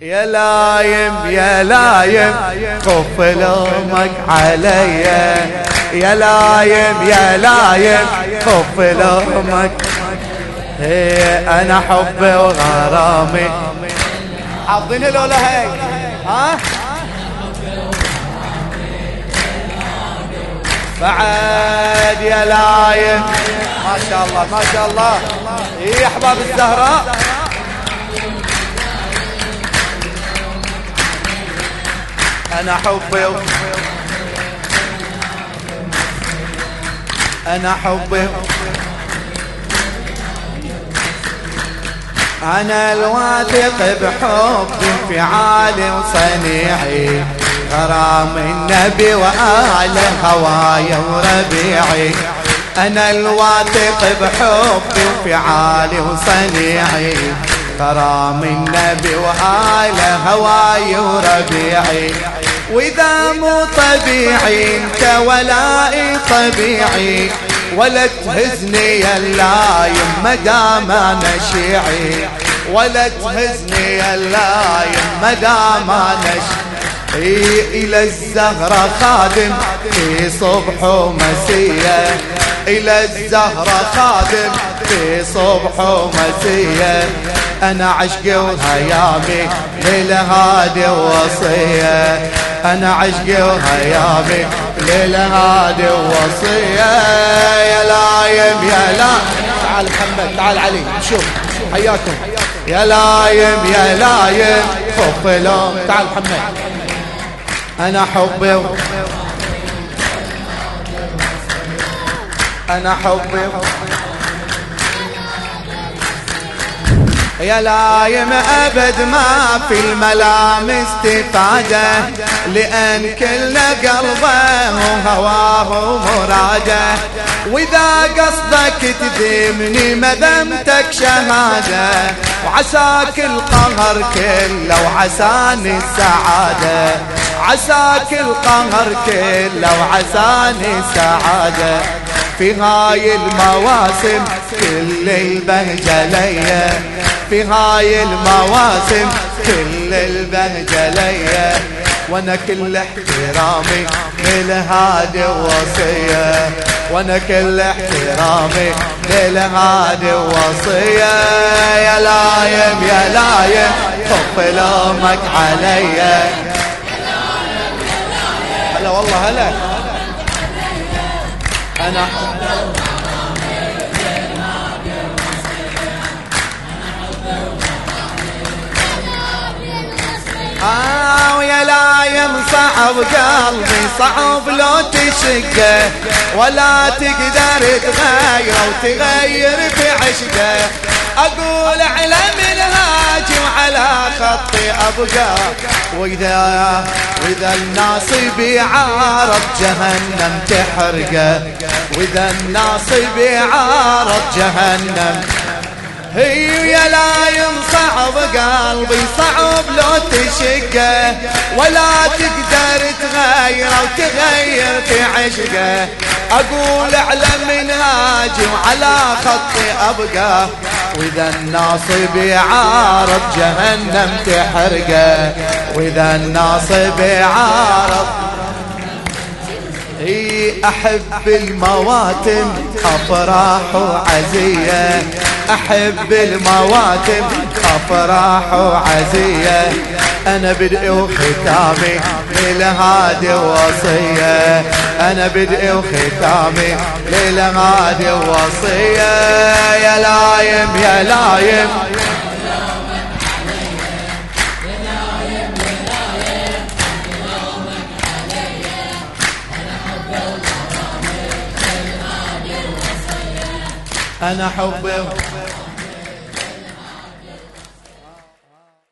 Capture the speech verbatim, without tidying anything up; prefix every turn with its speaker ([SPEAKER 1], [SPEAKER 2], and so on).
[SPEAKER 1] يا لايم يا لايم خف لومك عليا، يا لايم يا لايم خف لومك. انا حبي وغرامي حافظين لولا هيك ها بعد يا لايم. ما شاء الله ما شاء الله. يا احباب الزهراء أنا حبي أنا حبي أنا الواثق بحبي في عالي وصنيعي، غرام النبي وآله هوايا وربيعي. أنا الواثق بحبي في عالي وصنيعي، غرام النبي وآله هواي وربيعي. وإذا مو طبيعي انت ولائي طبيعي، ولا تهزني يا اللايم مدام انا شيعي، ولا تهزني يا اللايم مدام انا شيعي. إلى الزهرة خادم في صبح ومسية، إلى الزهرة خادم في صبح ومسية. أنا عشقي وهيامي للهادي ووصية، أنا عشقي وهيامي للهادي ووصية. يا لايم يا لايم تعال محمد تعال علي شوف حياكم. يا لايم يا لايم خف لوم تعال محمد. أنا حبي أنا حبي يا لايم أبد ما في الملام استفادة، لأن كل قلبه وهواه ومراده. وإذا قصدك تذمني مذمتك شهادة، وعساك القهر كله وعساني السعادة، عساك القهر كله وعساني السعادة. في هاي المواسم كل البهجة ليا، في هاي المواسم كل البهجة ليا. وانا كل احترامي للهادي ووصية، وانا كل احترامي للهادي ووصية. يا لايم يا لايم خف لومك عليا. هلا والله هلا. أنا آه ويا لايم صعب قلبي صعب لو تشقه، ولا تقدر تغير وتغير في عشقه. أقول على منهاجي وعلى خطي أبقى، وإذا وإذا الناصب يعارض جهنم تحرقه، وإذا الناصب يعارض جهنم. هي يا لايم صعب قلبي صعب لو تشقه، ولا تقدر تغير وتغير في عشقه. أقول على منهاجي وعلى خطي أبقى، وإذا الناصب يعارض جهنم تحرقه، وإذا الناصب يعارض. أحب المواتم أفراح وعزية، أحب المواتم أفراح وعزية. أنا بدء وختامي للهادي ووصية، أنا بدء وختامي للهادي ووصية. يا لايم يا لايم أنا حبي